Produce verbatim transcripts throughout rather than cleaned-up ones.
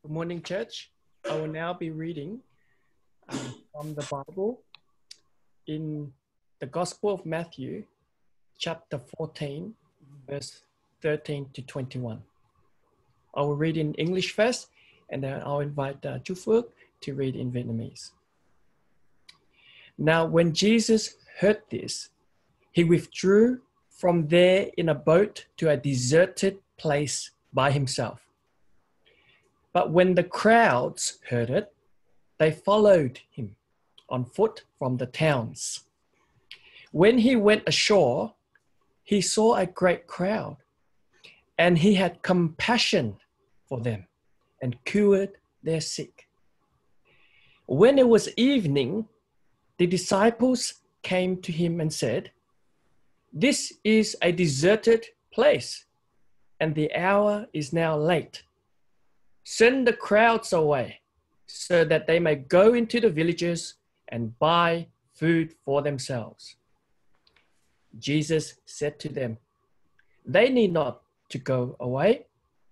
Good morning, church. I will now be reading um, from the Bible in the Gospel of Matthew, chapter fourteen, verse thirteen to twenty-one. I will read in English first, and then I'll invite uh, Chu Phước to read in Vietnamese. Now, when Jesus heard this, he withdrew from there in a boat to a deserted place by himself. But when the crowds heard it, they followed him on foot from the towns. When he went ashore, he saw a great crowd, and he had compassion for them and cured their sick. When it was evening, the disciples came to him and said, "This is a deserted place, and the hour is now late. Send the crowds away so that they may go into the villages and buy food for themselves." Jesus said to them, "They need not to go away.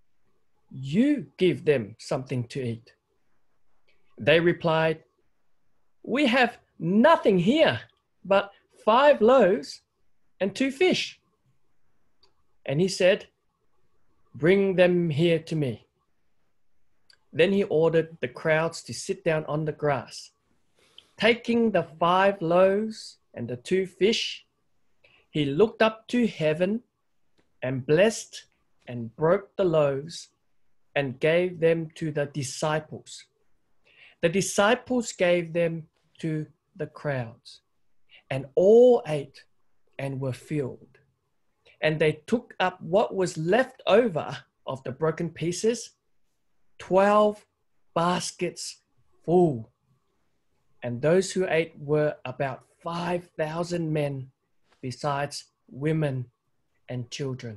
You give them something to eat." They replied, "We have nothing here but five loaves and two fish." And he said, "Bring them here to me." Then he ordered the crowds to sit down on the grass. Taking the five loaves and the two fish, he looked up to heaven and blessed and broke the loaves and gave them to the disciples. The disciples gave them to the crowds, and all ate and were filled. And they took up what was left over of the broken pieces, twelve baskets full. And those who ate were about five thousand men, besides women and children.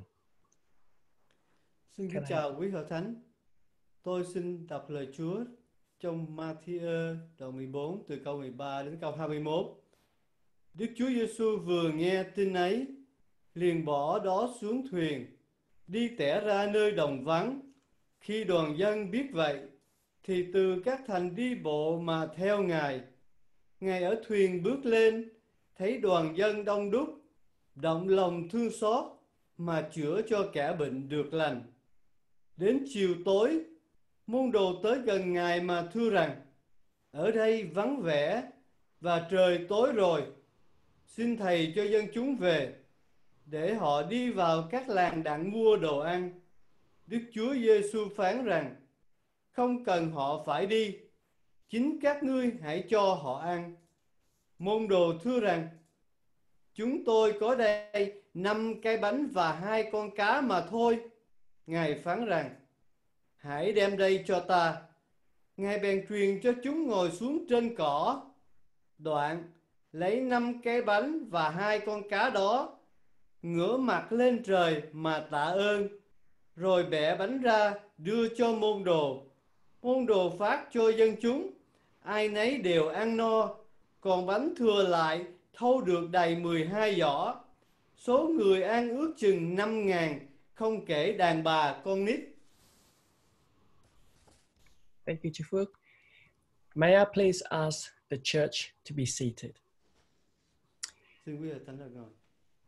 Xin kính chào quý hội thánh. Tôi xin đọc lời Chúa trong Ma-thi-ơ đoạn mười bốn từ câu mười ba đến câu hai mươi mốt. Đức Chúa Giêsu vừa nghe tin ấy, liền bỏ đó xuống thuyền, đi tẻ ra nơi đồng vắng. Khi đoàn dân biết vậy, thì từ các thành đi bộ mà theo Ngài. Ngài ở thuyền bước lên, thấy đoàn dân đông đúc, động lòng thương xót mà chữa cho kẻ bệnh được lành. Đến chiều tối, môn đồ tới gần Ngài mà thưa rằng: "Ở đây vắng vẻ và trời tối rồi. Xin Thầy cho dân chúng về, để họ đi vào các làng đặng mua đồ ăn." Đức Chúa Giêsu phán rằng: "Không cần họ phải đi, chính các ngươi hãy cho họ ăn." Môn đồ thưa rằng: "Chúng tôi có đây năm cái bánh và hai con cá mà thôi." Ngài phán rằng: "Hãy đem đây cho ta." Ngài bèn truyền cho chúng ngồi xuống trên cỏ. Đoạn lấy năm cái bánh và hai con cá đó, ngửa mặt lên trời mà tạ ơn, rồi bẻ bánh ra đưa cho môn đồ. Môn đồ phát cho dân chúng, ai nấy đều ăn no, còn bánh thừa lại thâu được đầy mười hai giỏ. Số người ăn ước chừng năm ngàn, không kể đàn bà con nít. Thank you, Chu Phước. May I please ask the church to be seated? Xin quý hội thánh được ngồi.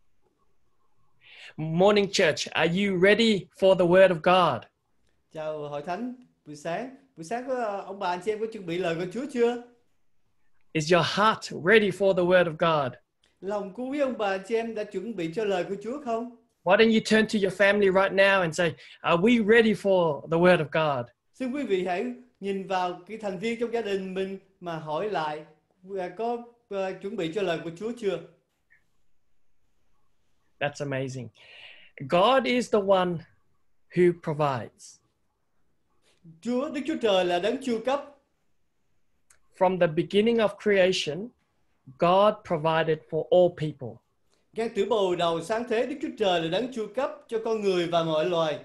Morning, church. Are you ready for the word of God? Chào hội thánh, buổi sáng. Buổi sáng có ông bà anh chị em có chuẩn bị lời của Chúa chưa? Is your heart ready for the word of God? Lòng của quý ông bà anh chị em đã chuẩn bị cho lời của Chúa không? Why don't you turn to your family right now and say, "Are we ready for the word of God?" Xin quý vị hãy nhìn vào cái thành viên trong gia đình mình mà hỏi lại, có uh, chuẩn bị cho lời của Chúa chưa? That's amazing. God is the one who provides. Chúa, Đức Chúa Trời là đấng chu cấp. From the beginning of creation, God provided for all people. Ngay từ bầu đầu sáng thế, Đức Chúa Trời là đấng chu cấp cho con người và mọi loài.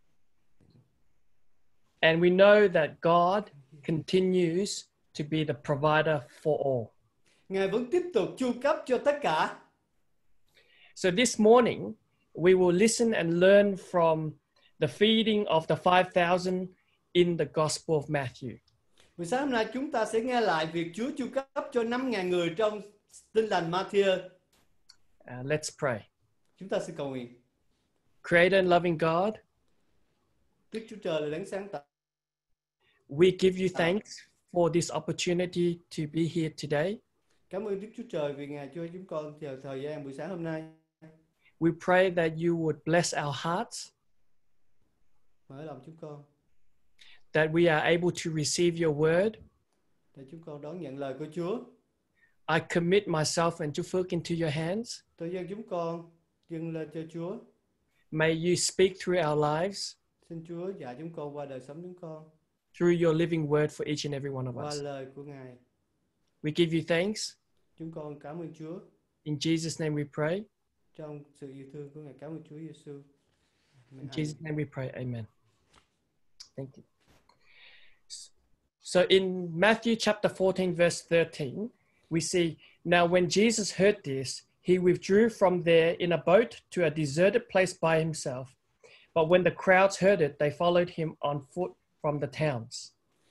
And we know that God continues to be the provider for all. Ngài vẫn tiếp tục chu cấp cho tất cả. So this morning, we will listen and learn from the feeding of the five thousand in the Gospel of Matthew. Buổi sáng hôm nay chúng ta sẽ nghe lại việc Chúa chu cấp cho năm nghìn người trong Tin lành Ma-thi-ơ. Uh, let's pray. Chúng ta sẽ cầu nguyện. Creator and loving God, Đức Chúa Trời là đấng sáng tạo. we give you thanks for this opportunity to be here today. Cảm ơn Đức Chúa Trời vì Ngài cho chúng con chờ thời gian buổi sáng hôm nay. We pray that you would bless our hearts, Mở lòng chúng con that we are able to receive your word. để chúng con đón nhận lời của Chúa. I commit myself and Chufuk into your hands. Tôi dâng chúng con dâng lên cho Chúa. May you speak through our lives, Xin Chúa dạy chúng con qua đời sống chúng con, through your living word for each and every one of qua us. lời của Ngài. We give you thanks. Chúng con cảm ơn Chúa. In Jesus' name we pray. Trong sự yêu thương của Ngài, cảm ơn Chúa Giêsu. In Jesus' name we pray. Amen. Thank you. So in Matthew chapter fourteen, verse thirteen, we see, now when Jesus heard this, he withdrew from there in a boat to a deserted place by himself. But when the crowds heard it, they followed him on foot from the towns.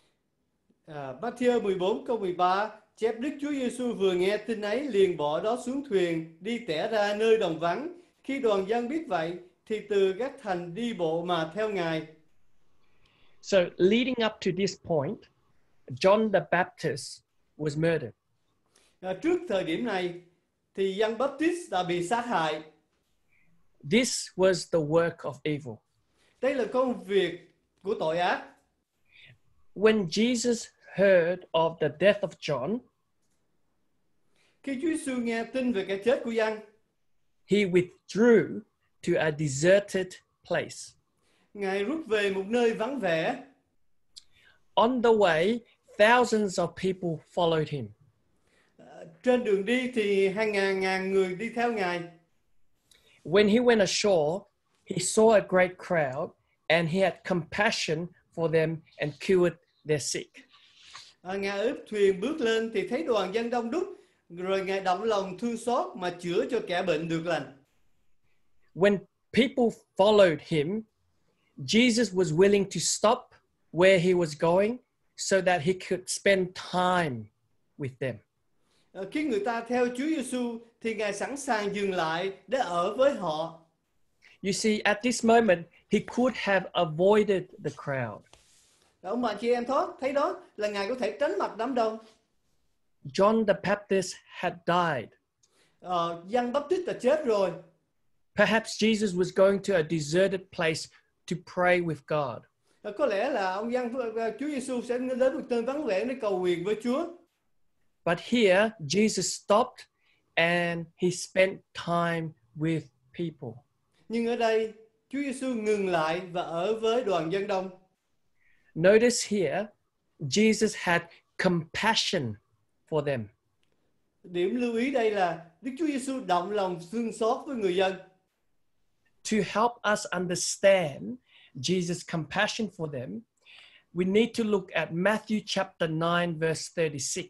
À, Ma-thi-ơ mười bốn câu mười ba chép Đức Chúa Giêsu vừa nghe tin ấy liền bỏ đó xuống thuyền đi tẻ ra nơi đồng vắng. Khi đoàn dân biết vậy thì từ các thành đi bộ mà theo Ngài. So leading up to this point, John the Baptist was murdered. À, trước thời điểm này thì Giăng Baptist đã bị sát hại. This was the work of evil. Đây là công việc của tội ác. When Jesus heard of the death of John, Khi Chúa Giêsu nghe tin về cái chết của Giăng, he withdrew to a deserted place. Ngài rút về một nơi vắng vẻ. On the way, thousands of people followed him. À, trên đường đi thì hàng ngàn ngàn người đi theo Ngài. When he went ashore, he saw a great crowd and he had compassion for them and cured their sick. À, Ngài ướp thuyền bước lên thì thấy đoàn dân đông đúc, rồi Ngài động lòng thương xót mà chữa cho kẻ bệnh được lành. When people followed him, Jesus was willing to stop where he was going so that he could spend time with them. À, khi người ta theo Chúa Giêsu thì Ngài sẵn sàng dừng lại để ở với họ. You see, at this moment, he could have avoided the crowd. Ông bà chị em thoát thấy đó là Ngài có thể tránh mặt đám đông. John the Baptist had died. Ờ, Giăng Baptist đã chết rồi. Perhaps Jesus was going to a deserted place to pray with God. À, có lẽ là ông Giăng Chúa Giêsu sẽ đến một nơi vắng vẻ để cầu nguyện với Chúa. But here, Jesus stopped and he spent time with people. Nhưng ở đây Chúa Giêsu ngừng lại và ở với đoàn dân đông. Notice here, Jesus had compassion for them. Điểm lưu ý đây là Đức Chúa Giêsu động lòng thương xót với người dân. To help us understand Jesus' compassion for them, we need to look at Matthew chapter nine, verse thirty-six.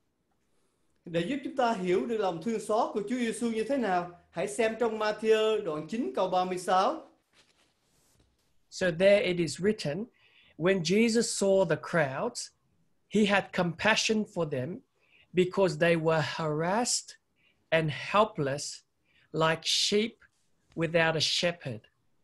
Để giúp chúng ta hiểu được lòng thương xót của Chúa Giêsu như thế nào, hãy xem trong Ma-thi-ơ đoạn chín câu ba mươi sáu. So there it is written, when Jesus saw the crowds, he had compassion for them because they were harassed and helpless like sheep without a shepherd.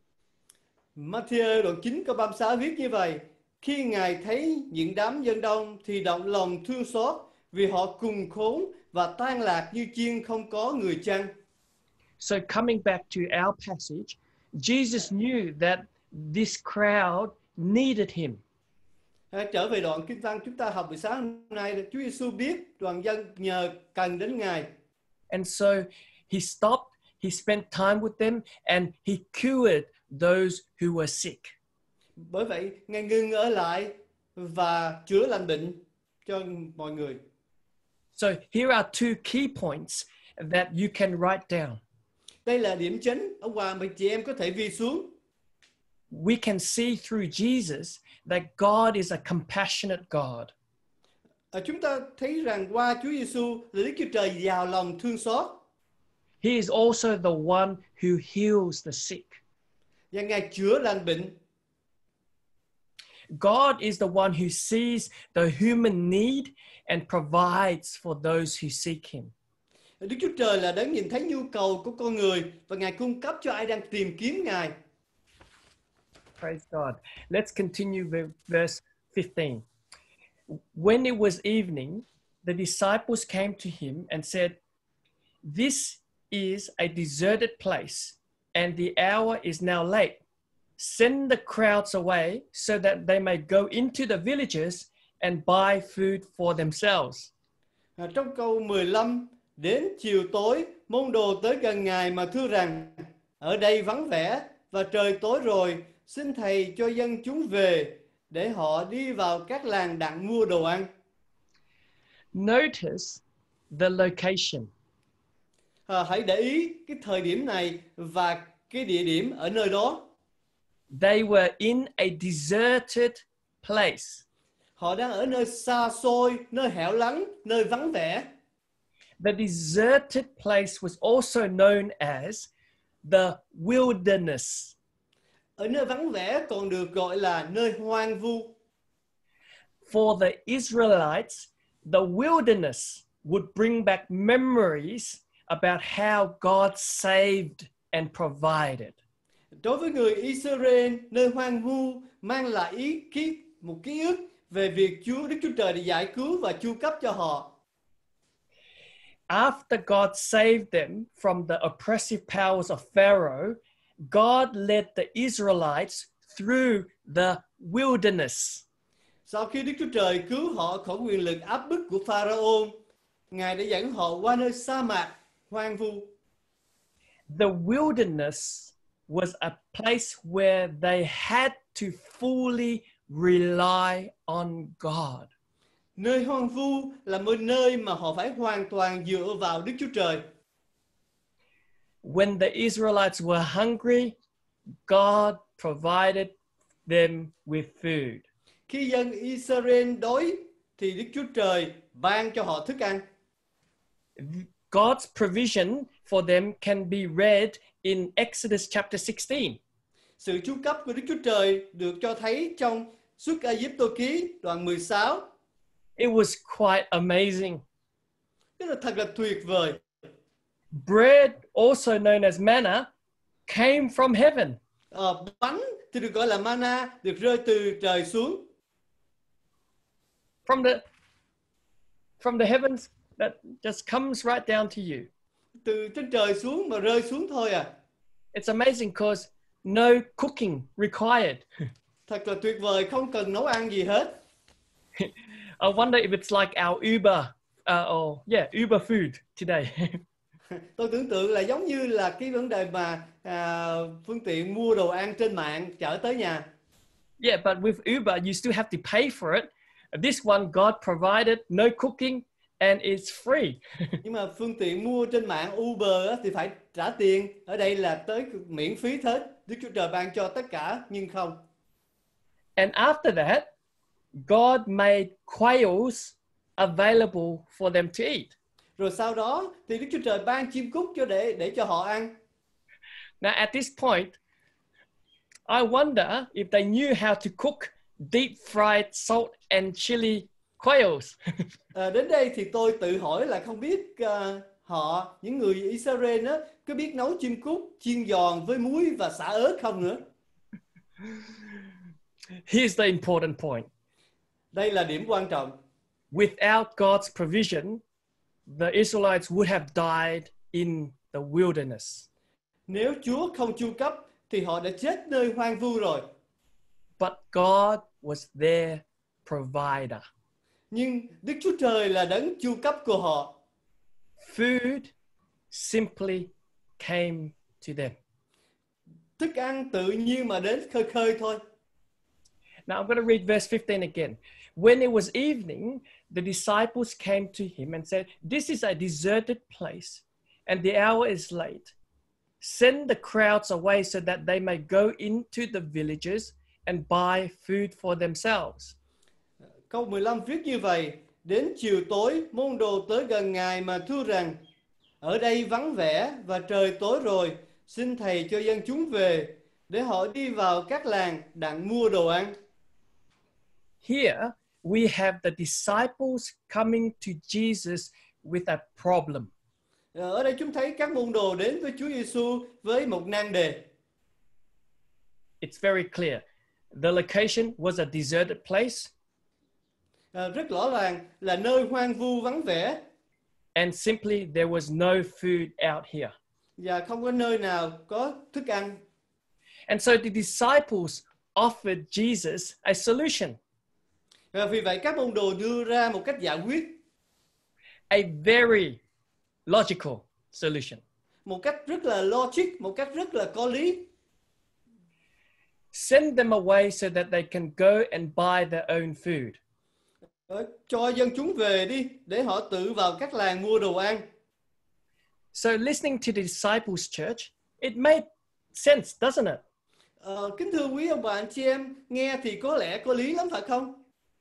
Ma-thi-ơ đoạn chín câu ba mươi sáu viết như vậy: khi Ngài thấy những đám dân đông thì động lòng thương xót vì họ cùng khốn và tan lạc như chiên không có người chăn. So coming back to our passage, Jesus knew that this crowd needed him. À, trở về đoạn kinh văn chúng ta học buổi sáng hôm nay, Chúa Giêsu biết đoàn dân nhờ cần đến Ngài. And so he stopped, he spent time with them and he cured those who were sick. Bởi vậy, Ngài ngừng ở lại và chữa lành bệnh cho mọi người. So here are two key points that you can write down. Đây là điểm chính, ông bà và chị em có thể ghi xuống. We can see through Jesus that God is a compassionate God. À, chúng ta thấy rằng qua Chúa Giêsu là Đức Chúa Trời giàu lòng thương xót. He is also the one who heals the sick. Và Ngài chữa lành bệnh. God is the one who sees the human need and provides for those who seek him. Đức Chúa Trời là đấng nhìn thấy nhu cầu của con người và Ngài cung cấp cho ai đang tìm kiếm Ngài. Praise God. Let's continue with verse fifteen. When it was evening, the disciples came to him and said, "This is a deserted place, and the hour is now late. Send the crowds away so that they may go into the villages and buy food for themselves." À, trong câu mười lăm, đến chiều tối, môn đồ tới gần Ngài mà thưa rằng, ở đây vắng vẻ và trời tối rồi, xin Thầy cho dân chúng về để họ đi vào các làng đặng mua đồ ăn. Notice the location. À, hãy để ý cái thời điểm này và cái địa điểm ở nơi đó. They were in a deserted place. Họ đang ở nơi xa xôi, nơi hẻo lánh, nơi vắng vẻ. The deserted place was also known as the wilderness. Ở nơi vắng vẻ còn được gọi là nơi hoang vu. For the Israelites, the wilderness would bring back memories about how God saved and provided. Đối với người Israel, nơi hoang vu mang lại ý ký một ký ức về việc Chúa Đức Chúa Trời đã giải cứu và chu cấp cho họ. After God saved them from the oppressive powers of Pharaoh, God led the Israelites through the wilderness. Sau khi Đức Chúa Trời cứu họ khỏi quyền lực áp bức của Pharaoh, Ngài đã dẫn họ qua nơi sa mạc hoang vu. The wilderness was a place where they had to fully rely on God. Nơi hoang vu là một nơi mà họ phải hoàn toàn dựa vào Đức Chúa Trời. When the Israelites were hungry, God provided them with food. Khi dân Israel đói thì Đức Chúa Trời ban cho họ thức ăn. God's provision for them can be read in Exodus chapter sixteen. Sự chu cấp của Đức Chúa Trời được cho thấy trong Xuất Ai-cập ký đoạn mười sáu. It was quite amazing. Tức là thật là tuyệt vời. Bread, also known as manna, came from heaven. Ờ, bánh thì được gọi là mana, được rơi từ trời xuống. From the from the heavens that just comes right down to you. Từ trên trời xuống mà rơi xuống thôi à. It's amazing because no cooking required. Thật là tuyệt vời, không cần nấu ăn gì hết. I wonder if it's like our Uber, uh, or yeah, Uber food today. Tôi tưởng tượng là giống như là cái vấn đề mà à, phương tiện mua đồ ăn trên mạng chở tới nhà. Yeah, but with Uber, you still have to pay for it. This one, God provided, no cooking, and it's free. Nhưng mà phương tiện mua trên mạng Uber á, thì phải trả tiền. Ở đây là tới miễn phí hết. Đức Chúa Trời ban cho tất cả nhưng không. And after that, God made quails available for them to eat. Rồi sau đó thì Đức Chúa Trời ban chim cút cho để để cho họ ăn. Now at this point, I wonder if they knew how to cook deep fried salt and chili quails. À, đến đây thì tôi tự hỏi là không biết uh, họ, những người Israel á, có biết nấu chim cút chiên giòn với muối và xả ớt không nữa. Here's the important point. Đây là điểm quan trọng. Without God's provision, the Israelites would have died in the wilderness. Nếu Chúa không chu cấp thì họ đã chết nơi hoang vu rồi. But God was their provider. Nhưng Đức Chúa Trời là đấng chu cấp của họ. Food simply came to them. Thức ăn tự nhiên mà đến khơi khơi thôi. Now I'm going to read verse fifteen again. When it was evening, the disciples came to him and said, "This is a deserted place, and the hour is late. Send the crowds away so that they may go into the villages and buy food for themselves." Câu mười lăm viết như vậy. Đến chiều tối, môn đồ tới gần Ngài mà thưa rằng, ở đây vắng vẻ và trời tối rồi, xin Thầy cho dân chúng về, để họ đi vào các làng đặng mua đồ ăn. here we have the disciples coming to Jesus with a problem. Ở đây chúng thấy các môn đồ đến với Chúa Giêsu với một nan đề. It's very clear. The location was a deserted place. À, rất rõ ràng là nơi hoang vu vắng vẻ. And simply there was no food out here. Và không có nơi nào có thức ăn. And so the disciples offered Jesus a solution. Và vì vậy các môn đồ đưa ra một cách giải quyết. A very logical solution. Một cách rất là logic, một cách rất là có lý. Send them away so that they can go and buy their own food. Ờ, cho dân chúng về đi để họ tự vào các làng mua đồ ăn. So listening to the disciples' church, it made sense, doesn't it? Ờ, kính thưa quý ông bà anh chị em, nghe thì có lẽ có lý lắm phải không?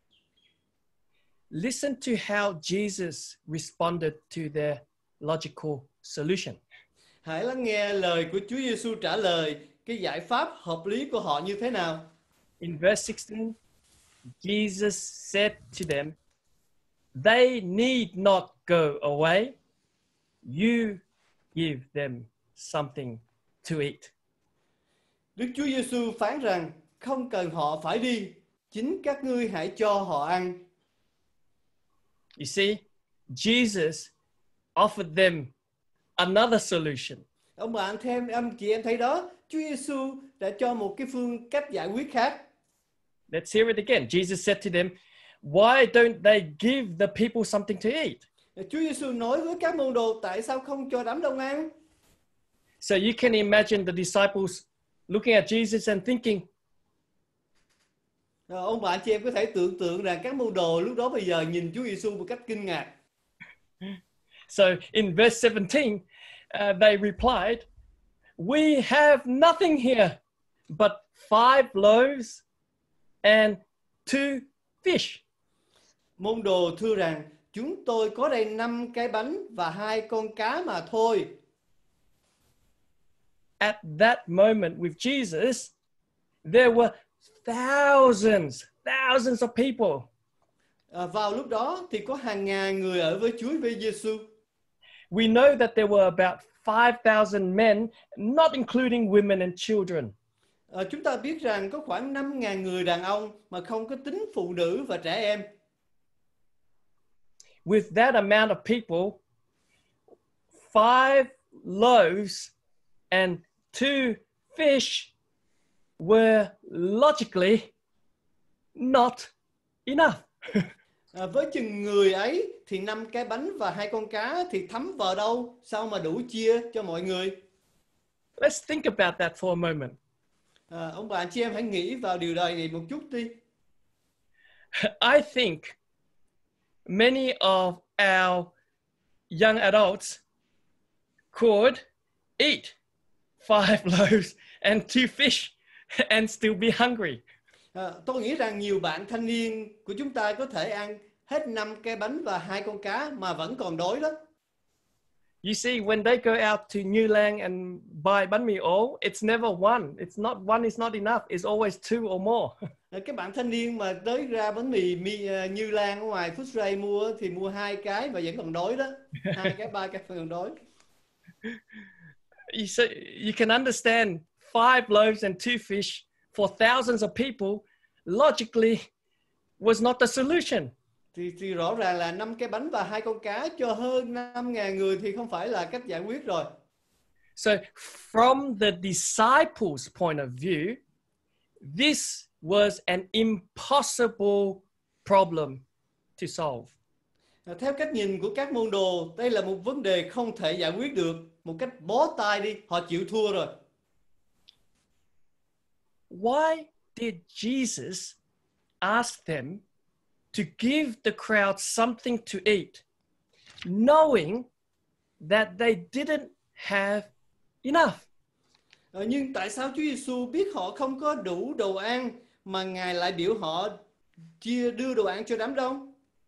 Listen to how Jesus responded to their logical solution. Hãy lắng nghe lời của Chúa Giêsu trả lời cái giải pháp hợp lý của họ như thế nào. In verse sixteen, Jesus said to them, "They need not go away. You give them something to eat." Đức Chúa Giêsu phán rằng không cần họ phải đi, chính các ngươi hãy cho họ ăn. You see, Jesus offered them another solution. Ông bà anh thêm anh chị em thấy đó, Chúa Giêsu đã cho một cái phương cách giải quyết khác. Let's hear it again. Jesus said to them, "Why don't they give the people something to eat?" Chúa Giêsu nói với các môn đồ tại sao không cho đám đông ăn? So you can imagine the disciples looking at Jesus and thinking, À, ông bà anh chị em có thể tưởng tượng rằng các môn đồ lúc đó bây giờ nhìn Chúa Giêsu một cách kinh ngạc. So in verse seventeen, uh, they replied, "We have nothing here but five loaves and two fish." Môn đồ thưa rằng chúng tôi có đây năm cái bánh và hai con cá mà thôi. At that moment with Jesus, there were thousands, thousands of people. À, vào lúc đó thì có hàng ngàn người ở với Chúa với Giêsu. We know that there were about five thousand men, not including women and children. À, chúng ta biết rằng có khoảng năm ngàn người đàn ông mà không có tính phụ nữ và trẻ em. With that amount of people, five loaves and two fish were logically not enough. À, với chừng người ấy thì năm cái bánh và hai con cá thì thấm vào đâu? Sao mà đủ chia cho mọi người? Let's think about that for a moment. À, ông bà chị em hãy nghĩ vào điều này một chút đi. I think many of our young adults could eat five loaves and two fish and still be hungry. À, tôi nghĩ rằng nhiều bạn thanh niên của chúng ta có thể ăn hết năm cái bánh và hai con cá mà vẫn còn đói đó. You see, when they go out to New Lang and buy bánh mì ổ, it's never one. It's not one is not enough. It's always two or more. À, các bạn thanh niên mà tới ra bánh mì mi, uh, Như Lan ở ngoài Food Ray mua thì mua hai cái và vẫn còn đói đó. Hai cái, ba cái vẫn còn đói. You, so you can understand five loaves and two fish for thousands of people logically was not the solution. Thì, thì rõ ràng là năm cái bánh và hai con cá cho hơn năm ngàn người thì không phải là cách giải quyết rồi. So from the disciples' point of view, this was an impossible problem to solve. À, theo cách nhìn của các môn đồ, đây là một vấn đề không thể giải quyết được. Một cách bó tay đi, họ chịu thua rồi. Why did Jesus ask them to give the crowd something to eat, knowing that they didn't have enough? À, nhưng tại sao Chúa Giêsu biết họ không có đủ đồ ăn mà Ngài lại biểu họ chia đưa đồ ăn cho đám đông?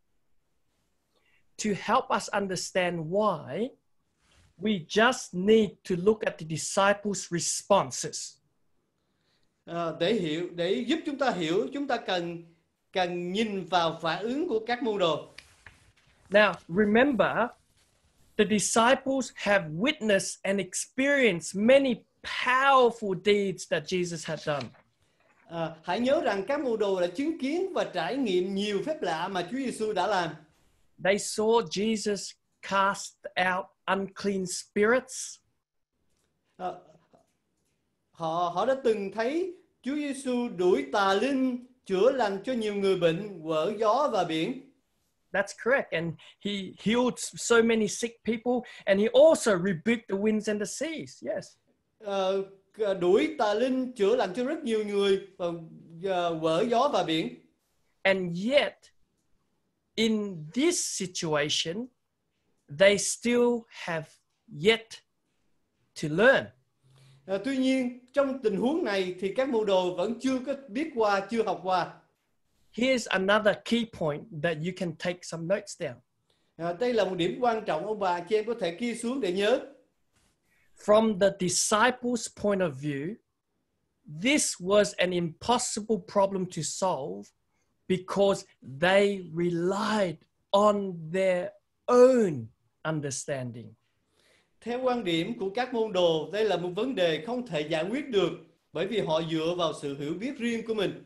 To help us understand why, we just need to look at the disciples' responses. À, để hiểu, để giúp chúng ta hiểu, chúng ta cần cần nhìn vào phản ứng của các môn đồ. Now, remember, the disciples have witnessed and experienced many powerful deeds that Jesus had done. À, hãy nhớ rằng các môn đồ đã chứng kiến và trải nghiệm nhiều phép lạ mà Chúa Giêsu đã làm. They saw Jesus cast out unclean spirits. À, họ họ đã từng thấy Chúa Giêsu đuổi tà linh, chữa lành cho nhiều người bệnh quở gió và biển. That's correct. And he healed so many sick people, and he also rebuked the winds and the seas. Yes. Uh, đuổi tà linh, chữa lành cho rất nhiều người và uh, quở gió và biển. And yet, in this situation, they still have yet to learn. Uh, tuy nhiên, trong tình huống này thì các môn đồ vẫn chưa có biết qua, chưa học qua. Here's another key point that you can take some notes down. Uh, đây là một điểm quan trọng, ông bà chị em có thể ghi xuống để nhớ. From the disciples' point of view, this was an impossible problem to solve because they relied on their own understanding. Theo quan điểm của các môn đồ, đây là một vấn đề không thể giải quyết được bởi vì họ dựa vào sự hiểu biết riêng của mình.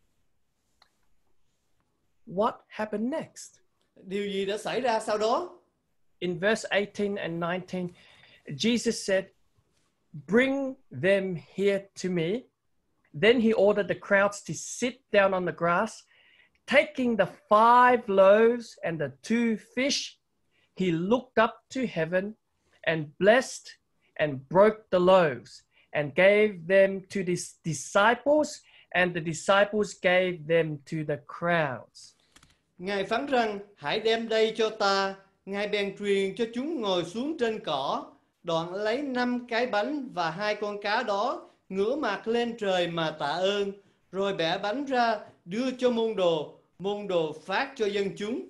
What happened next? Điều gì đã xảy ra sau đó? In verse eighteen and nineteen, Jesus said, "Bring them here to me." Then he ordered the crowds to sit down on the grass. Taking the five loaves and the two fish, he looked up to heaven and blessed and broke the loaves and gave them to his disciples, and the disciples gave them to the crowds. Ngài phán rằng, hãy đem đây cho ta. Ngài bèn truyền cho chúng ngồi xuống trên cỏ, đoạn lấy năm cái bánh và hai con cá đó, ngửa mặt lên trời mà tạ ơn, rồi bẻ bánh ra, đưa cho môn đồ, môn đồ phát cho dân chúng.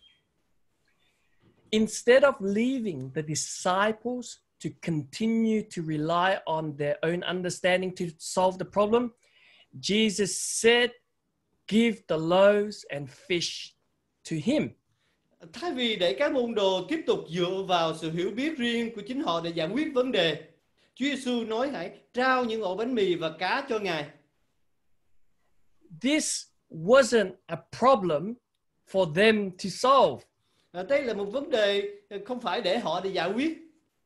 Instead of leaving the disciples to continue to rely on their own understanding to solve the problem, Jesus said, "Give the loaves and fish to him." Thay vì để các môn đồ tiếp tục dựa vào sự hiểu biết riêng của chính họ để giải quyết vấn đề, Chúa Giêsu nói hãy trao những ổ bánh mì và cá cho Ngài. This wasn't a problem for them to solve. À, đây là một vấn đề không phải để họ để giải quyết.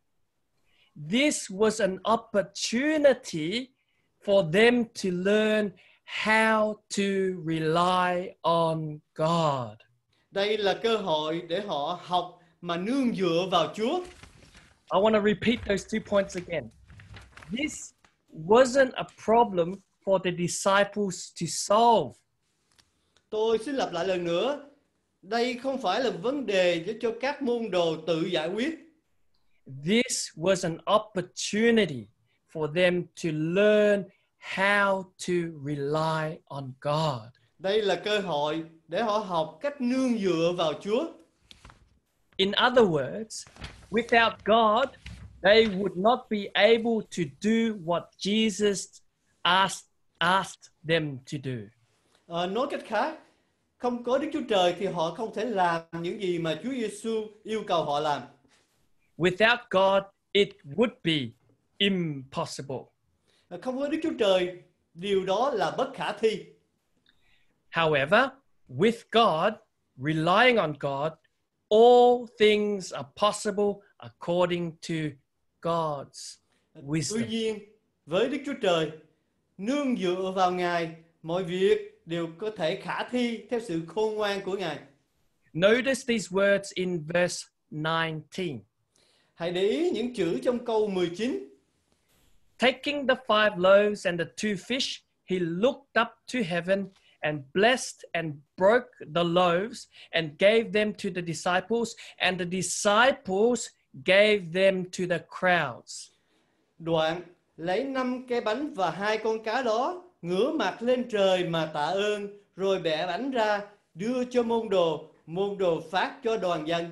This was an opportunity for them to learn how to rely on God. Đây là cơ hội để họ học mà nương dựa vào Chúa. I want to repeat those two points again. This wasn't a problem for the disciples to solve. Tôi xin lặp lại lần nữa. Đây không phải là vấn đề để cho các môn đồ tự giải quyết. This was an opportunity for them to learn how to rely on God. Đây là cơ hội để họ học cách nương dựa vào Chúa. In other words, without God, they would not be able to do what Jesus asked, asked them to do. À, nói cách khác, không có Đức Chúa Trời thì họ không thể làm những gì mà Chúa Giêsu yêu cầu họ làm. Without God, it would be impossible. À, không có Đức Chúa Trời, điều đó là bất khả thi. However, with God, relying on God, all things are possible according to God's wisdom. Tuy nhiên, với Đức Chúa Trời, nương dựa vào Ngài, mọi việc đều có thể khả thi theo sự khôn ngoan của Ngài. Notice these words in verse nineteen. Hãy để ý những chữ trong câu mười chín. Taking the five loaves and the two fish, he looked up to heaven and blessed and broke the loaves and gave them to the disciples, and the disciples gave them to the crowds. Đoạn, lấy năm cái bánh và hai con cá đó, ngửa mặt lên trời mà tạ ơn, rồi bẻ bánh ra, đưa cho môn đồ, môn đồ phát cho đoàn dân.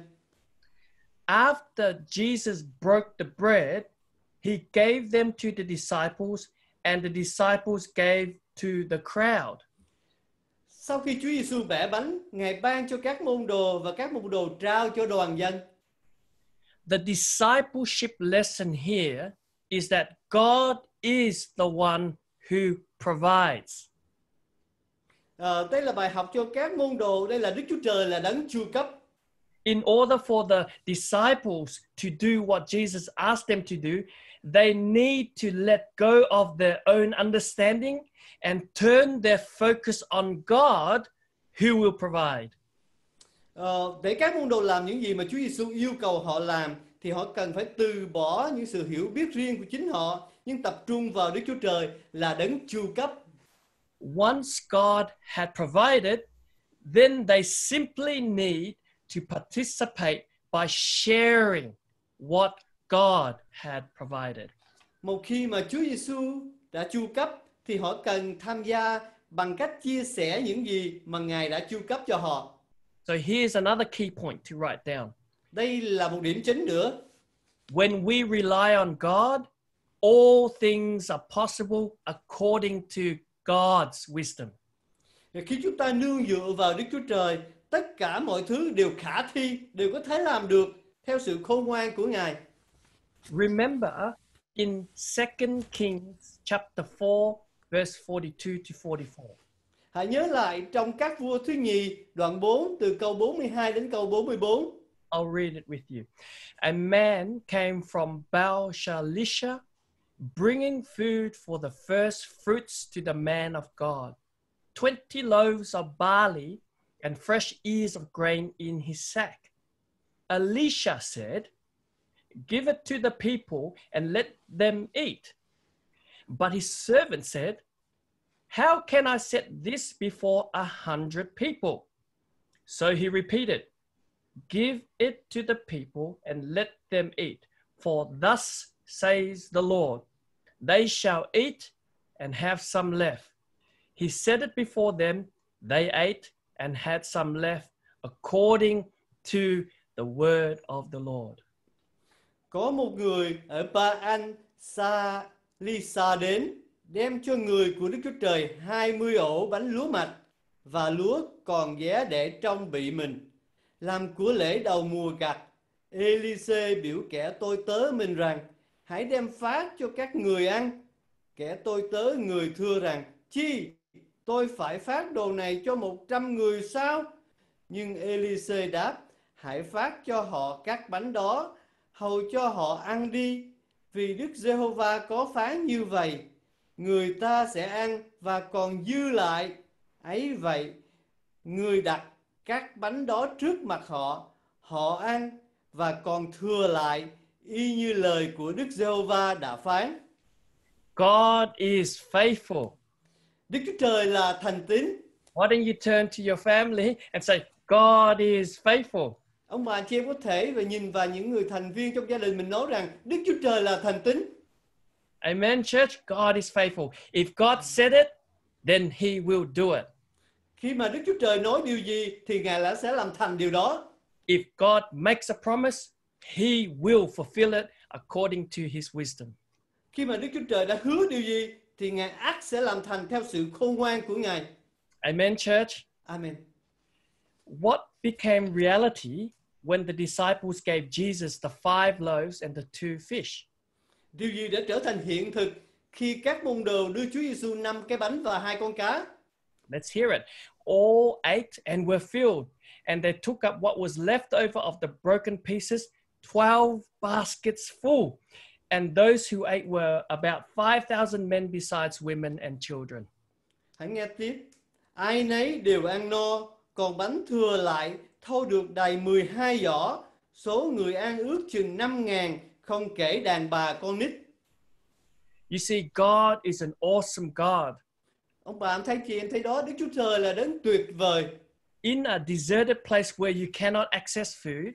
After Jesus broke the bread, he gave them to the disciples, and the disciples gave to the crowd. Sau khi Chúa Giêsu bẻ bánh, Ngài ban cho các môn đồ và các môn đồ trao cho đoàn dân. The discipleship lesson here is that God is the one who provides. À, đây là bài học cho các môn đồ, đây là Đức Chúa Trời là đấng chu cấp. In order for the disciples to do what Jesus asked them to do, they need to let go of their own understanding and turn their focus on God who will provide. Ờ, để các môn đồ làm những gì mà Chúa Giêsu yêu cầu họ làm thì họ cần phải từ bỏ những sự hiểu biết riêng của chính họ, nhưng tập trung vào Đức Chúa Trời là đấng chu cấp. Once God had provided, then they simply need to participate by sharing what God had provided. Một khi mà Chúa Giêsu đã chu cấp thì họ cần tham gia bằng cách chia sẻ những gì mà Ngài đã chu cấp cho họ. So here's another key point to write down. Đây là một điểm chính nữa. When we rely on God, all things are possible according to God's wisdom. Khi chúng ta nương dựa vào Đức Chúa Trời, tất cả mọi thứ đều khả thi, đều có thể làm được theo sự khôn ngoan của Ngài. Remember in Second Kings chapter four, verse forty-two to forty-four. Hãy nhớ lại trong Các Vua thứ nhì, đoạn bốn từ câu bốn mươi hai đến câu bốn mươi bốn. I'll read it with you. A man came from Baal-shalisha, bringing food for the first fruits to the man of God. Twenty loaves of barley and fresh ears of grain in his sack. Elisha said, "Give it to the people and let them eat." But his servant said, "How can I set this before a hundred people?" So he repeated, "Give it to the people and let them eat. For thus says the Lord, they shall eat and have some left." He set it before them. They ate and had some left according to the word of the Lord. Có một người ở Ba-an Sa Lisa đến, đem cho người của Đức Chúa Trời hai mươi ổ bánh lúa mạch và lúa còn vé để trong bị mình, làm của lễ đầu mùa gặt. Elise biểu kẻ tôi tớ mình rằng, hãy đem phát cho các người ăn. Kẻ tôi tớ người thưa rằng, chi, tôi phải phát đồ này cho một trăm người sao? Nhưng Elise đáp, hãy phát cho họ các bánh đó, hầu cho họ ăn đi, vì Đức Giê-hô-va có phán như vậy, người ta sẽ ăn và còn dư lại. Ấy vậy, người đặt các bánh đó trước mặt họ, họ ăn và còn thừa lại, y như lời của Đức Giê-hô-va đã phán. God is faithful. Đức Chúa Trời là thành tín. Why don't you turn to your family and say, God is faithful? Ông bà chị em có thể và nhìn vào những người thành viên trong gia đình mình nói rằng Đức Chúa Trời là thành tín. Amen, church. God is faithful. If God said it, then he will do it. Khi mà Đức Chúa Trời nói điều gì thì Ngài là sẽ làm thành điều đó. If God makes a promise, he will fulfill it according to his wisdom. Khi mà Đức Chúa Trời đã hứa điều gì thì Ngài ắt sẽ làm thành theo sự khôn ngoan của Ngài. Amen, church. Amen. What became reality when the disciples gave Jesus the five loaves and the two fish? Điều gì đã trở thành hiện thực khi các môn đồ đưa Chúa Giêsu năm cái bánh và hai con cá? Let's hear it. All ate and were filled, and they took up what was left over of the broken pieces, twelve baskets full. And those who ate were about five thousand men besides women and children. Hãy nghe tiếp. Ai nấy đều ăn no, còn bánh thừa lại thâu được đầy mười hai giỏ. Số người ăn ước chừng năm ngàn, không kể đàn bà con nít. You see, God is an awesome God. Ông bà anh thấy chị em thấy đó, Đức Chúa Trời là đấng tuyệt vời. In a deserted place where you cannot access food,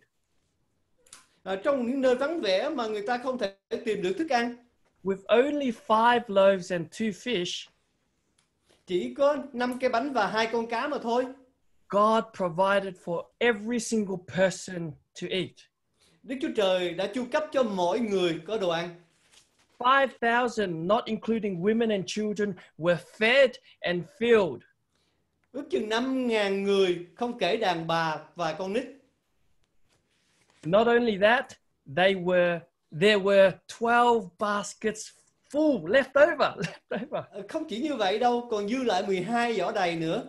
Ở trong những nơi vắng vẻ mà người ta không thể tìm được thức ăn, with only five loaves and two fish, chỉ có năm cái bánh và hai con cá mà thôi. God provided for every single person to eat. Đức Chúa Trời đã chu cấp cho mỗi người có đồ ăn. five thousand, not including women and children, were fed and filled. ước chừng năm ngàn người, không kể đàn bà và con nít. Not only that, they were there were twelve baskets full left over, left over. Ờ, Không chỉ như vậy đâu, còn dư lại mười hai giỏ đầy nữa.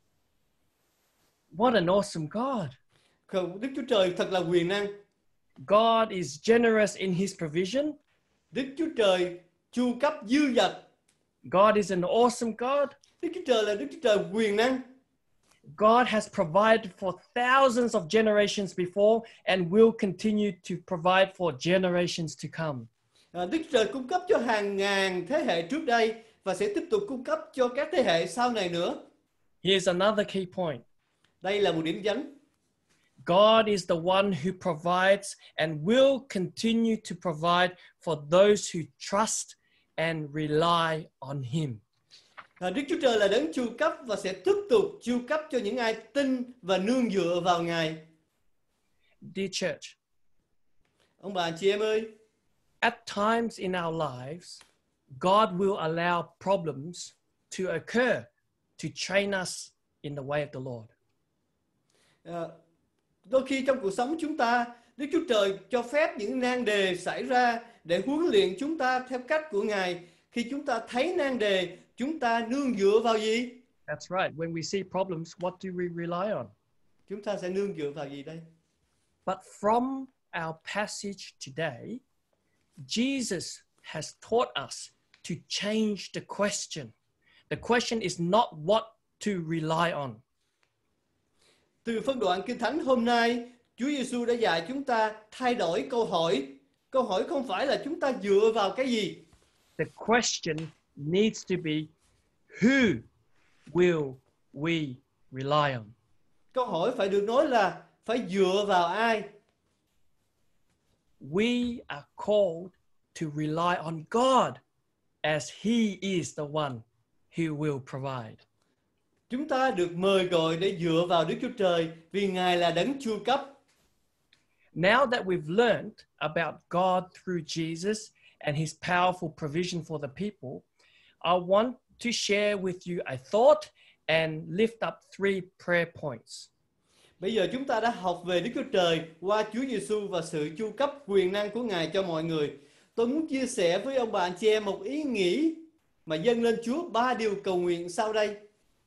What an awesome God. Không, Đức Chúa Trời thật là quyền năng. God is generous in his provision. Đức Chúa Trời chu cấp dư dật. God is an awesome God. Đức Chúa Trời là Đức Chúa Trời quyền năng. God has provided for thousands of generations before and will continue to provide for generations to come. À, Đức Chúa Trời cung cấp cho hàng ngàn thế hệ trước đây và sẽ tiếp tục cung cấp cho các thế hệ sau này nữa. Here's another key point. Đây là một điểm nhấn. God is the one who provides and will continue to provide for those who trust and rely on him. À, Đức Chúa Trời là đấng chu cấp và sẽ tiếp tục chu cấp cho những ai tin và nương dựa vào Ngài. Dear church, Ông bà chị em ơi, at times in our lives, God will allow problems to occur to train us in the way of the Lord. à, đôi khi trong cuộc sống chúng ta, Đức Chúa Trời cho phép những nan đề xảy ra để huấn luyện chúng ta theo cách của Ngài. Khi chúng ta thấy nan đề, chúng ta nương dựa vào gì? That's right. When we see problems, what do we rely on? Chúng ta sẽ nương dựa vào gì đây? But from our passage today, Jesus has taught us to change the question. The question is not what to rely on. Từ phân đoạn Kinh Thánh hôm nay, Chúa Giêsu đã dạy chúng ta thay đổi câu hỏi. Câu hỏi không phải là chúng ta dựa vào cái gì. The question needs to be, who will we rely on? Câu hỏi phải được nói là phải dựa vào ai? We are called to rely on God as he is the one who will provide. Chúng ta được mời gọi để dựa vào Đức Chúa Trời vì Ngài là đấng chu cấp. Now that we've learned about God through Jesus and his powerful provision for the people, I want to share with you a thought and lift up three prayer points. Bây giờ chúng ta đã học về Đức Chúa Trời qua Chúa Giêsu và sự chu cấp quyền năng của Ngài cho mọi người. Tôi muốn chia sẻ với ông bà anh chị em một ý nghĩ mà dâng lên Chúa ba điều cầu nguyện sau đây.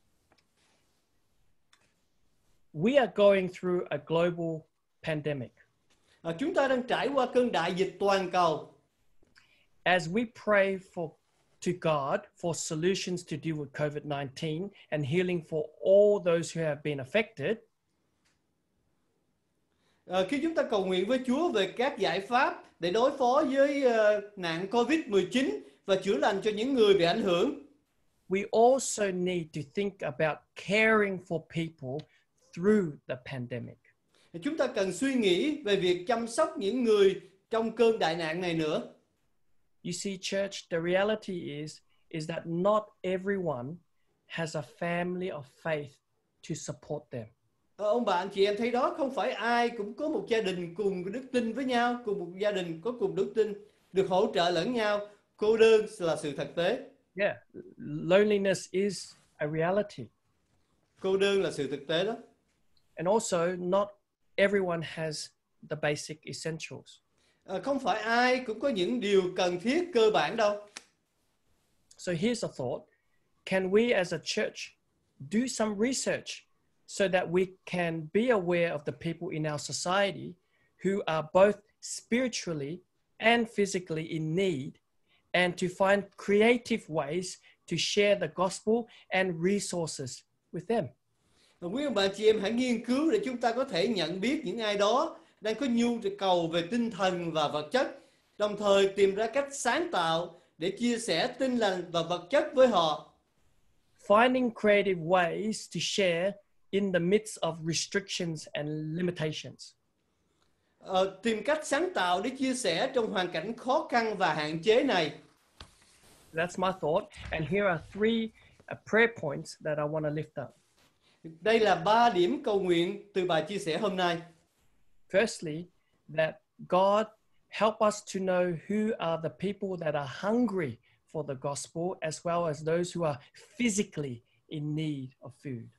We are going through a global pandemic. À, chúng ta đang trải qua cơn đại dịch toàn cầu. As we pray for to God for solutions to deal with COVID nineteen and healing for all those who have been affected, À, khi chúng ta cầu nguyện với Chúa về các giải pháp để đối phó với uh, nạn covid mười chín và chữa lành cho những người bị ảnh hưởng, we also need to think about caring for people through the pandemic. thì chúng ta cần suy nghĩ về việc chăm sóc những người trong cơn đại nạn này nữa. You see, church, the reality is is that not everyone has a family of faith to support them. Ờ, ông bà anh chị em thấy đó, không phải ai cũng có một gia đình cùng đức tin với nhau, cùng một gia đình có cùng đức tin, được hỗ trợ lẫn nhau. Cô đơn là sự thực tế. Yeah, loneliness is a reality. Cô đơn là sự thực tế đó. And also, not everyone has the basic essentials. À, không phải ai cũng có những điều cần thiết cơ bản đâu. So here's a thought. Can we as a church do some research so that we can be aware of the people in our society who are both spiritually and physically in need, and to find creative ways to share the gospel and resources with them? Và quý ông bà chị em hãy nghiên cứu để chúng ta có thể nhận biết những ai đó đang có nhu cầu về tinh thần và vật chất, đồng thời tìm ra cách sáng tạo để chia sẻ tinh lành và vật chất với họ. Finding creative ways to share in the midst of restrictions and limitations. Ờ, tìm cách sáng tạo để chia sẻ trong hoàn cảnh khó khăn và hạn chế này. That's my thought. And here are three uh, prayer points that I want to lift up. Đây là ba điểm cầu nguyện từ bài chia sẻ hôm nay. Firstly, that God help us to know who are the people that are hungry for the gospel, as well as those who are physically in need of food.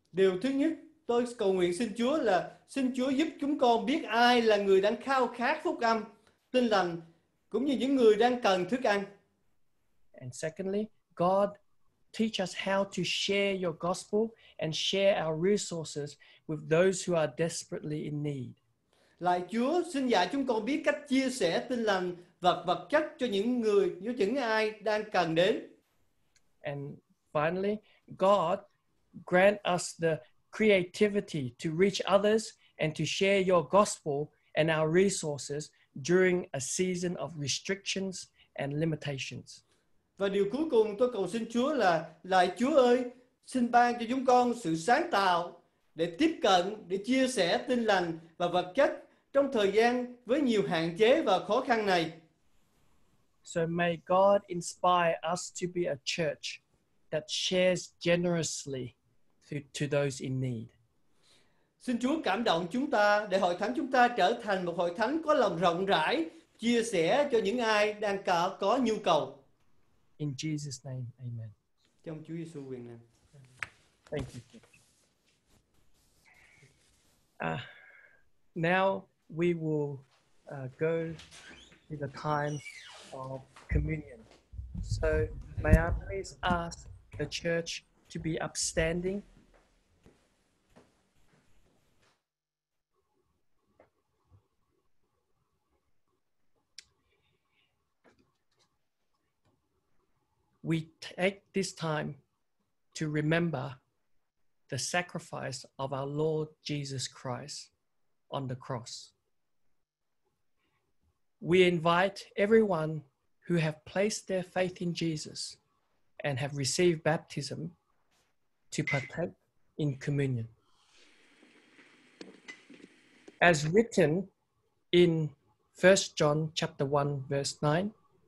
Điều thứ nhất, tôi cầu nguyện xin Chúa là xin Chúa giúp chúng con biết ai là người đang khao khát phúc âm, tin lành, cũng như những người đang cần thức ăn. And secondly, God teach us how to share your gospel and share our resources with those who are desperately in need. Lại Chúa xin dạy chúng con biết cách chia sẻ tin lành vật vật chất cho những người, như những ai đang cần đến. And finally, God grant us the creativity to reach others and to share your gospel and our resources during a season of restrictions and limitations. Và điều cuối cùng tôi cầu xin Chúa là lại Chúa ơi, xin ban cho chúng con sự sáng tạo để tiếp cận, để chia sẻ tin lành và vật chất trong thời gian với nhiều hạn chế và khó khăn này. So may God inspire us to be a church that shares generously to, to those in need. Xin Chúa cảm động chúng ta để hội thánh chúng ta trở thành một hội thánh có lòng rộng rãi, chia sẻ cho những ai đang có, có nhu cầu. In Jesus' name, amen. Trong Chúa Giêsu quyền năng. Thank you. Uh, now we will uh, go to the time of communion. So may I please ask the church to be upstanding. We take this time to remember the sacrifice of our Lord Jesus Christ on the cross. We invite everyone who have placed their faith in Jesus and have received baptism to partake in communion. As written in First John chapter one verse nine,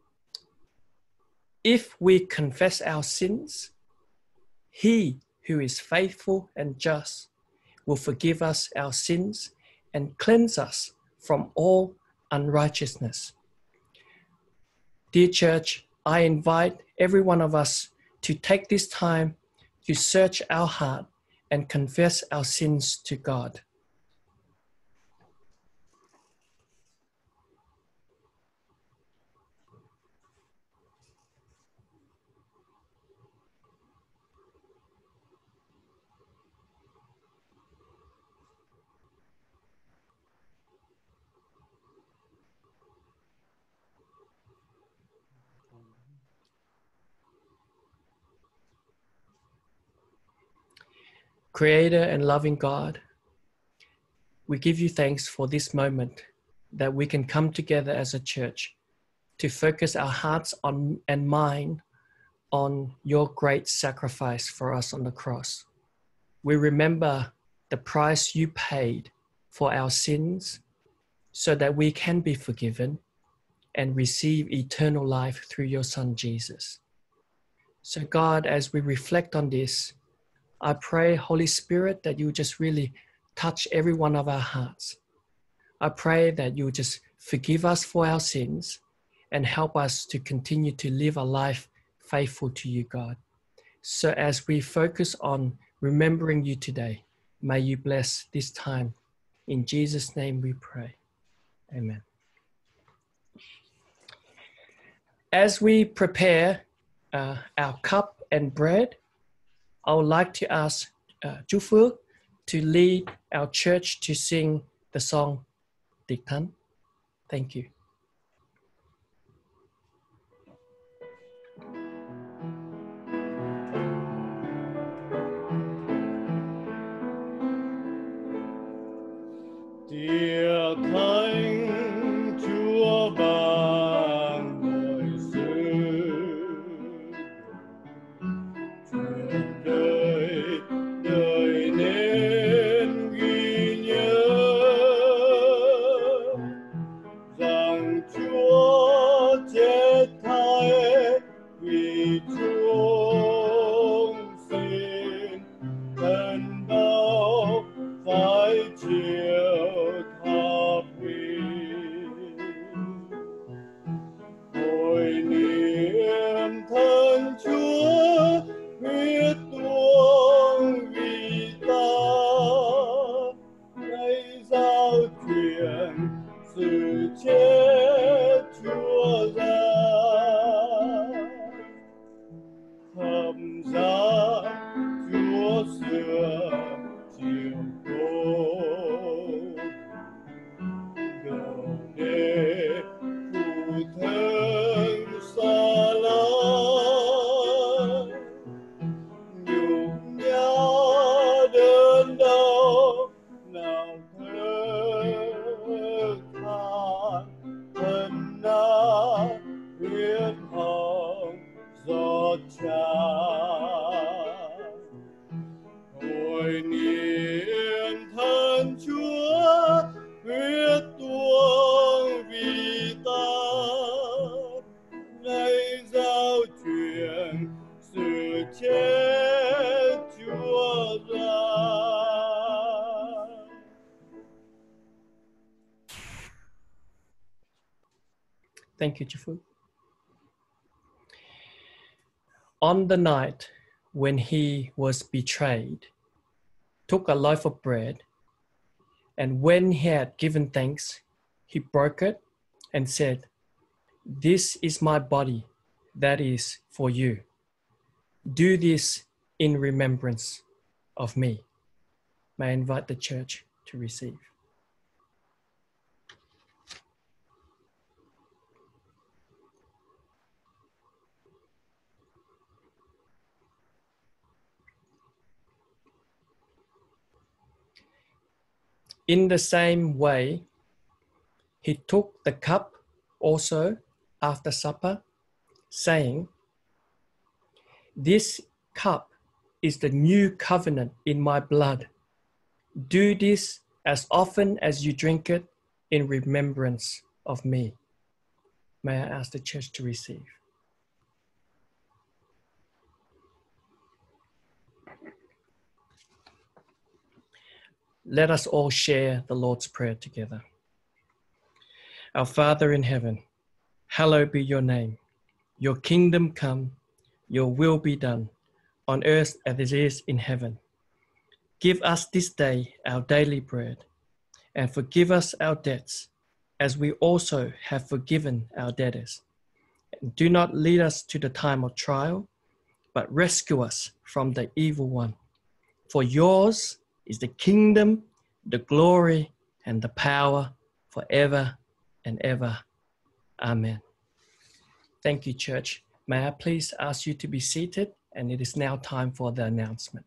if we confess our sins, he who is faithful and just will forgive us our sins and cleanse us from all unrighteousness. Dear church, I invite every one of us to take this time to search our heart and confess our sins to God. Creator and loving God, we give you thanks for this moment that we can come together as a church to focus our hearts on and mind on your great sacrifice for us on the cross. We remember the price you paid for our sins so that we can be forgiven and receive eternal life through your Son, Jesus. So God, as we reflect on this, I pray, Holy Spirit, that you just really touch every one of our hearts. I pray that you just forgive us for our sins and help us to continue to live a life faithful to you, God. So as we focus on remembering you today, may you bless this time. In Jesus' name we pray. Amen. As we prepare uh, our cup and bread, I would like to ask uh, Chú Phước to lead our church to sing the song Tiệc Thánh. Thank you. Tiệc thánh Chúa ban mọi sự, truyền đời đời nên ghi nhớ rằng Chúa chết thay vì chúng sinh, thân đau phải chịu thập hình. Hồi niệm thân Chúa huyết tuôn vì ta, xưa chiều tối đầu nê phụ thân xa lắm nhục nhã đớn đau nào thơ than thân nát huyết hồng giọt tràn hồi niệm thân Chúa huyết tuôn vì ta nay giao truyền sự chết Chúa ra. Thank you, Chifu. On the night when he was betrayed, took a loaf of bread, and when he had given thanks, he broke it and said, "This is my body that is for you. Do this in remembrance of me." May I invite the church to receive. In the same way, he took the cup also after supper, saying, "This cup is the new covenant in my blood. Do this as often as you drink it in remembrance of me." May I ask the church to receive. Let us all share the Lord's Prayer together. Our Father in heaven, hallowed be your name. Your kingdom come, your will be done, on earth as it is in heaven. Give us this day our daily bread, and forgive us our debts, as we also have forgiven our debtors. And do not lead us to the time of trial, but rescue us from the evil one. For yours is the kingdom, the glory, and the power forever and ever. Amen. Thank you, church. May I please ask you to be seated, and it is now time for the announcement.